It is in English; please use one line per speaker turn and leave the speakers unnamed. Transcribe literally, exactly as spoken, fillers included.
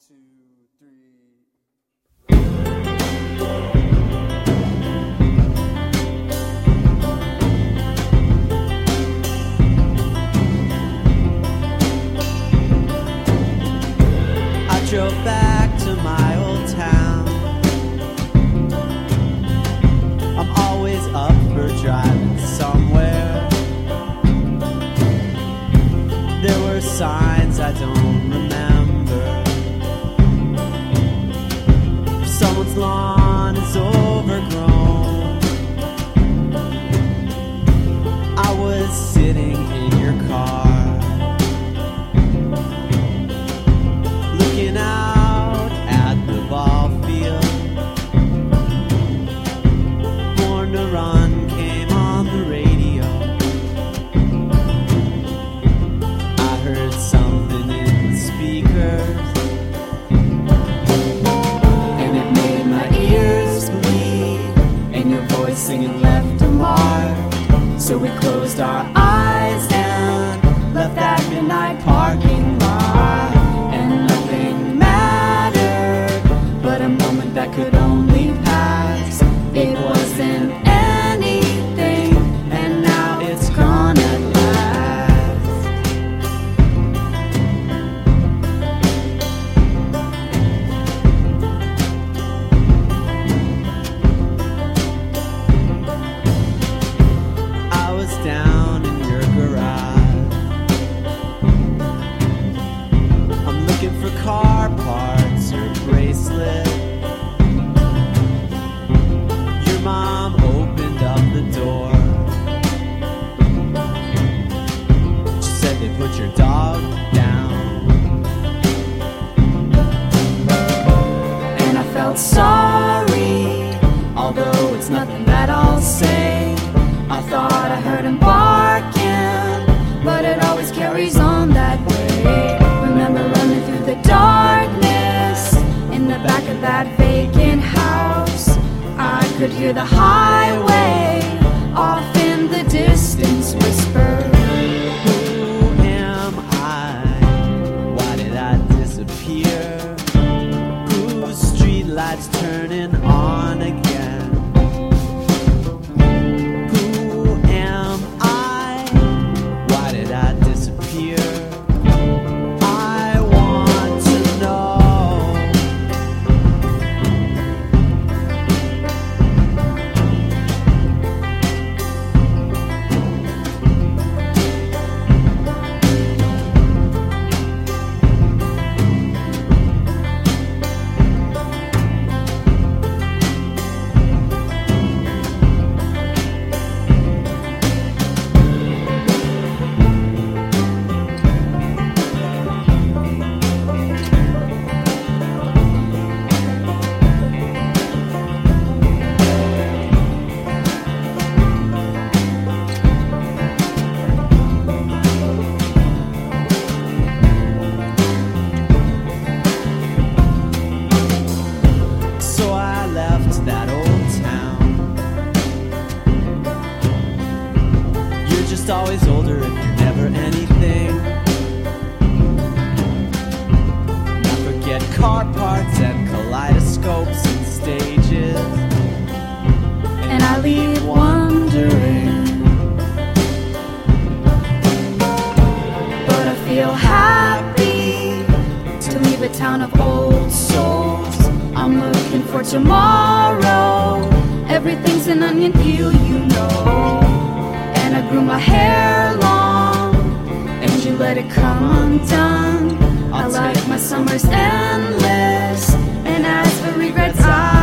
two, three. I drove back to my old town. I'm always up for driving somewhere. There were signs I don't remember. Someone's lawn is overgrown. I was sitting in your car, looking out at the ball field. Born to Run came on the radio. I heard something in the speakers, and it made my ears bleed. And your voice singing left a mark. So we closed our eyes and left that midnight parking lot. And nothing mattered but a moment that could only pass. It wasn't anything, and now it's gone at last. I was down in your garage. I'm looking for car parts or bracelet. Your mom opened up the door. She said they put your dog down. And I felt sorry, although it's nothing that I'll say. I thought I heard him barking, but it always carries on that way. Remember running through the darkness in the back of that vacant house. I could hear the highway off in the distance whisper, who am I? Why did I disappear? Whose streetlights turning on again? Who am I? Why did I disappear? I want to know. So I left that old town. You're just always older if you're never anything. Now forget car parts and kaleidoscopes and stages, and I leave wondering. But I feel happy to leave a town of old souls. I'm looking for tomorrow. Everything's an onion peel, you know. And I grew my hair long, and you let it come undone. I like my summers endless, and as for regrets, I